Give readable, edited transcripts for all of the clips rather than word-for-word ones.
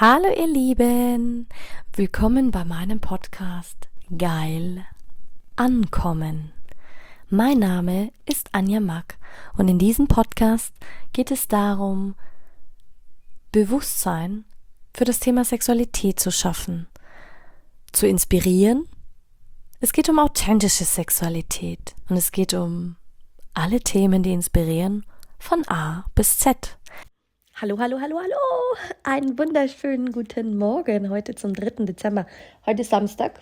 Hallo ihr Lieben, willkommen bei meinem Podcast Geil Ankommen. Mein Name ist Anja Mack und in diesem Podcast geht es darum, Bewusstsein für das Thema Sexualität zu schaffen, zu inspirieren. Es geht um authentische Sexualität und es geht um alle Themen, die inspirieren, von A bis Z. Hallo, hallo, hallo, hallo! Einen wunderschönen guten Morgen, heute zum 3. Dezember. Heute ist Samstag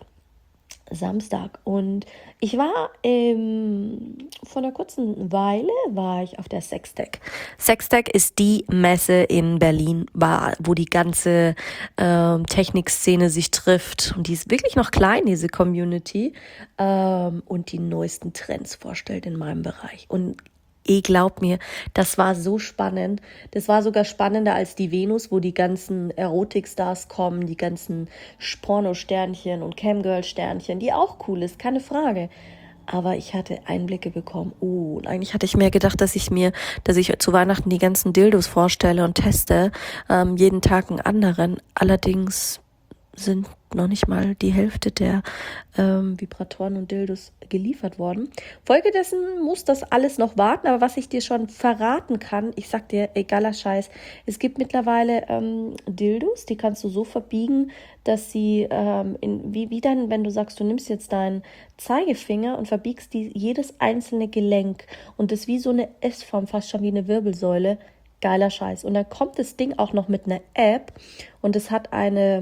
und ich war vor einer kurzen Weile auf der Sextech. Sextech ist die Messe in Berlin, wo die ganze Technikszene sich trifft und die ist wirklich noch klein, diese Community, und die neuesten Trends vorstellt in meinem Bereich. Und glaubt mir, das war so spannend. Das war sogar spannender als die Venus, wo die ganzen Erotikstars kommen, die ganzen Porno-Sternchen und Camgirl-Sternchen, die auch cool ist, keine Frage. Aber ich hatte Einblicke bekommen. Und eigentlich hatte ich mir gedacht, dass ich zu Weihnachten die ganzen Dildos vorstelle und teste, jeden Tag einen anderen. Allerdings sind noch nicht mal die Hälfte der Vibratoren und Dildos geliefert worden. Folgedessen muss das alles noch warten, aber was ich dir schon verraten kann, ich sag dir, egaler Scheiß, es gibt mittlerweile Dildos, die kannst du so verbiegen, dass sie, wie dann, wenn du sagst, du nimmst jetzt deinen Zeigefinger und verbiegst jedes einzelne Gelenk und das wie so eine S-Form, fast schon wie eine Wirbelsäule, geiler Scheiß. Und dann kommt das Ding auch noch mit einer App und es hat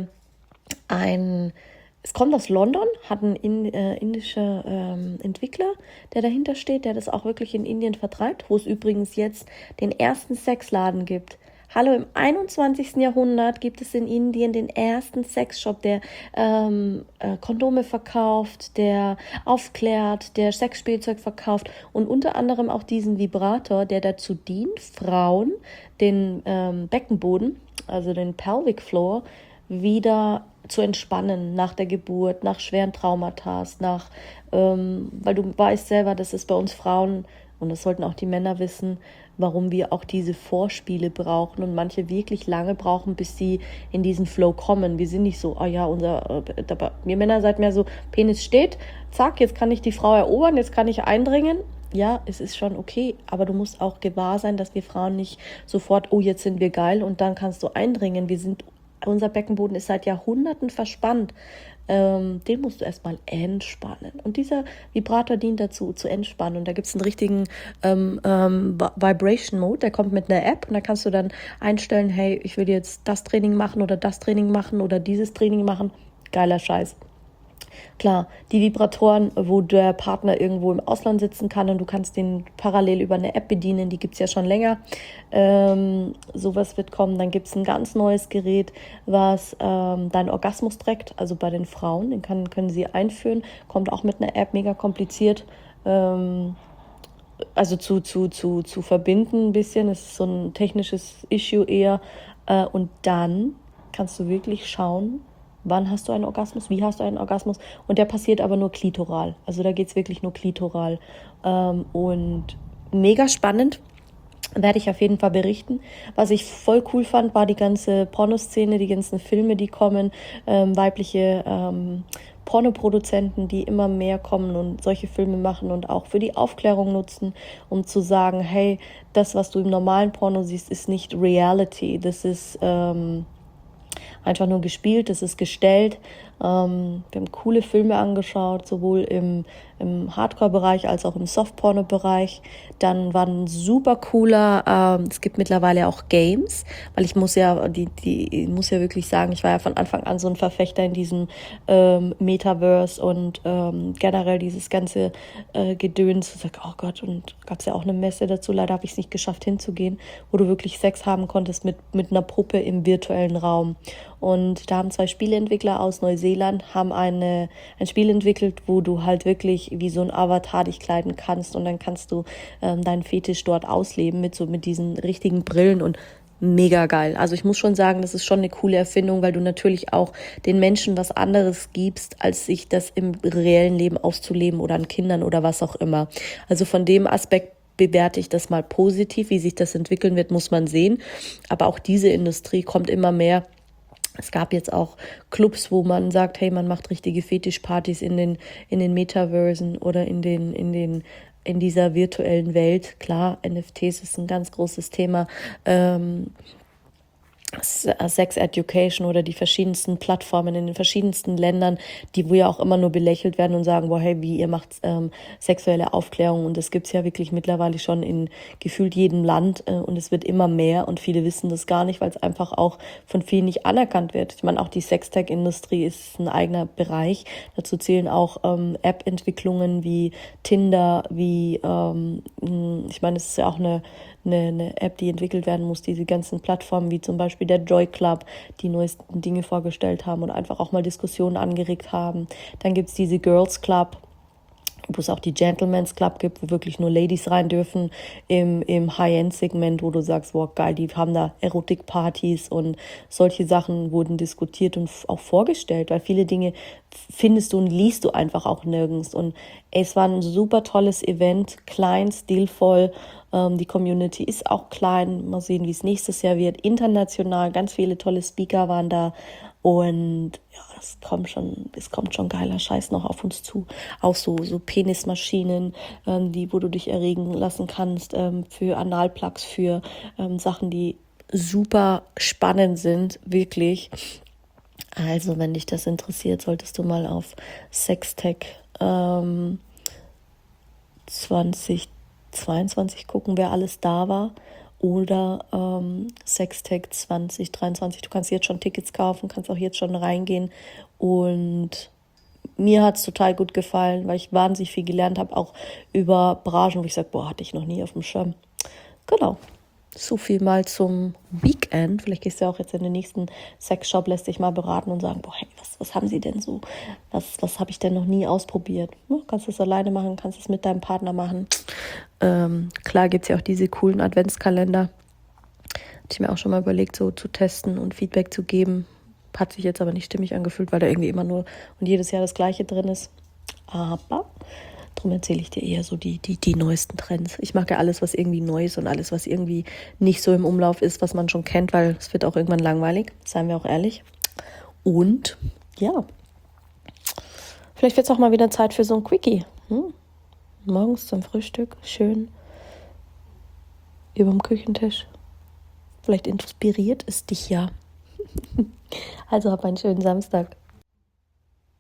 es kommt aus London, hat ein indischer Entwickler, der dahinter steht, der das auch wirklich in Indien vertreibt, wo es übrigens jetzt den ersten Sexladen gibt. Hallo, im 21. Jahrhundert gibt es in Indien den ersten Sexshop, der Kondome verkauft, der aufklärt, der Sexspielzeug verkauft und unter anderem auch diesen Vibrator, der dazu dient, Frauen den Beckenboden, also den Pelvic Floor, wieder zu entspannen nach der Geburt, nach schweren Traumata, weil du weißt selber, dass es bei uns Frauen, und das sollten auch die Männer wissen, warum wir auch diese Vorspiele brauchen und manche wirklich lange brauchen, bis sie in diesen Flow kommen. Wir sind nicht so, wir Männer seid mehr so, Penis steht, zack, jetzt kann ich die Frau erobern, jetzt kann ich eindringen. Ja, es ist schon okay, aber du musst auch gewahr sein, dass wir Frauen nicht sofort, oh, jetzt sind wir geil und dann kannst du eindringen. Unser Beckenboden ist seit Jahrhunderten verspannt. Den musst du erstmal entspannen. Und dieser Vibrator dient dazu, zu entspannen. Und da gibt es einen richtigen Vibration Mode, der kommt mit einer App. Und da kannst du dann einstellen, hey, ich will jetzt das Training machen oder das Training machen oder dieses Training machen. Geiler Scheiß. Klar, die Vibratoren, wo der Partner irgendwo im Ausland sitzen kann und du kannst den parallel über eine App bedienen, die gibt es ja schon länger. Sowas wird kommen. Dann gibt es ein ganz neues Gerät, was deinen Orgasmus trackt, also bei den Frauen. Den können sie einführen, kommt auch mit einer App, mega kompliziert. Also zu verbinden ein bisschen, das ist so ein technisches Issue eher. Und dann kannst du wirklich schauen, wann hast du einen Orgasmus, wie hast du einen Orgasmus, und der passiert aber nur klitoral, also da geht es wirklich nur klitoral, und mega spannend, werde ich auf jeden Fall berichten. Was ich voll cool fand, war die ganze Pornoszene, die ganzen Filme, die kommen, weibliche Pornoproduzenten, die immer mehr kommen und solche Filme machen und auch für die Aufklärung nutzen, um zu sagen, hey, das, was du im normalen Porno siehst, ist nicht Reality, das ist einfach nur gespielt, das ist gestellt. Wir haben coole Filme angeschaut, sowohl im Hardcore-Bereich als auch im Soft-Porno-Bereich. Dann war ein super cooler, es gibt mittlerweile auch Games, weil ich muss ja wirklich sagen, ich war ja von Anfang an so ein Verfechter in diesem Metaverse und generell dieses ganze Gedöns. Ich sag, oh Gott, und gab es ja auch eine Messe dazu, leider habe ich es nicht geschafft hinzugehen, wo du wirklich Sex haben konntest mit einer Puppe im virtuellen Raum. Und da haben 2 Spieleentwickler aus Neuseeland haben ein Spiel entwickelt, wo du halt wirklich wie so ein Avatar dich kleiden kannst und dann kannst du deinen Fetisch dort ausleben mit diesen richtigen Brillen und mega geil. Also ich muss schon sagen, das ist schon eine coole Erfindung, weil du natürlich auch den Menschen was anderes gibst, als sich das im reellen Leben auszuleben oder an Kindern oder was auch immer. Also von dem Aspekt bewerte ich das mal positiv. Wie sich das entwickeln wird, muss man sehen. Aber auch diese Industrie kommt immer mehr Es gab jetzt auch Clubs, wo man sagt, hey, man macht richtige Fetischpartys in den Metaversen oder in dieser virtuellen Welt. Klar, NFTs ist ein ganz großes Thema. Sex Education oder die verschiedensten Plattformen in den verschiedensten Ländern, die wo ja auch immer nur belächelt werden und sagen, boah, hey, wie ihr macht sexuelle Aufklärung, und das gibt's ja wirklich mittlerweile schon in gefühlt jedem Land, und es wird immer mehr und viele wissen das gar nicht, weil es einfach auch von vielen nicht anerkannt wird. Ich meine, auch die Sextech-Industrie ist ein eigener Bereich. Dazu zählen auch App-Entwicklungen wie Tinder, wie ich meine, es ist ja auch eine App, die entwickelt werden muss, diese ganzen Plattformen wie zum Beispiel der Joy Club, die neuesten Dinge vorgestellt haben und einfach auch mal Diskussionen angeregt haben. Dann gibt's diese Girls Club, wo es auch die Gentleman's Club gibt, wo wirklich nur Ladies rein dürfen, im High-End-Segment, wo du sagst, wow, geil, die haben da Erotik-Partys und solche Sachen wurden diskutiert und auch vorgestellt, weil viele Dinge findest du und liest du einfach auch nirgends. Und es war ein super tolles Event, klein, stilvoll. Die Community ist auch klein. Mal sehen, wie es nächstes Jahr wird. International, ganz viele tolle Speaker waren da. Und ja, es kommt schon geiler Scheiß noch auf uns zu. Auch so Penismaschinen, wo du dich erregen lassen kannst, für Analplugs, für Sachen, die super spannend sind, wirklich. Also, wenn dich das interessiert, solltest du mal auf Sextech 2022 gucken, wer alles da war. Oder Sextech 2023. Du kannst jetzt schon Tickets kaufen, kannst auch jetzt schon reingehen. Und mir hat es total gut gefallen, weil ich wahnsinnig viel gelernt habe, auch über Branchen, wo ich sage, boah, hatte ich noch nie auf dem Schirm. Genau. So viel mal zum Weekend. Vielleicht gehst du ja auch jetzt in den nächsten Sexshop, lässt dich mal beraten und sagen, boah, hey, was haben sie denn so? Was habe ich denn noch nie ausprobiert? Ja, kannst du es alleine machen, kannst es mit deinem Partner machen. Klar gibt es ja auch diese coolen Adventskalender. Hatte ich mir auch schon mal überlegt, so zu testen und Feedback zu geben. Hat sich jetzt aber nicht stimmig angefühlt, weil da irgendwie immer nur und jedes Jahr das Gleiche drin ist. Aber darum erzähle ich dir eher so die neuesten Trends. Ich mag ja alles, was irgendwie neu ist und alles, was irgendwie nicht so im Umlauf ist, was man schon kennt, weil es wird auch irgendwann langweilig, seien wir auch ehrlich. Und ja, vielleicht wird es auch mal wieder Zeit für so ein Quickie. Morgens zum Frühstück, schön überm Küchentisch. Vielleicht inspiriert es dich ja. Also hab einen schönen Samstag.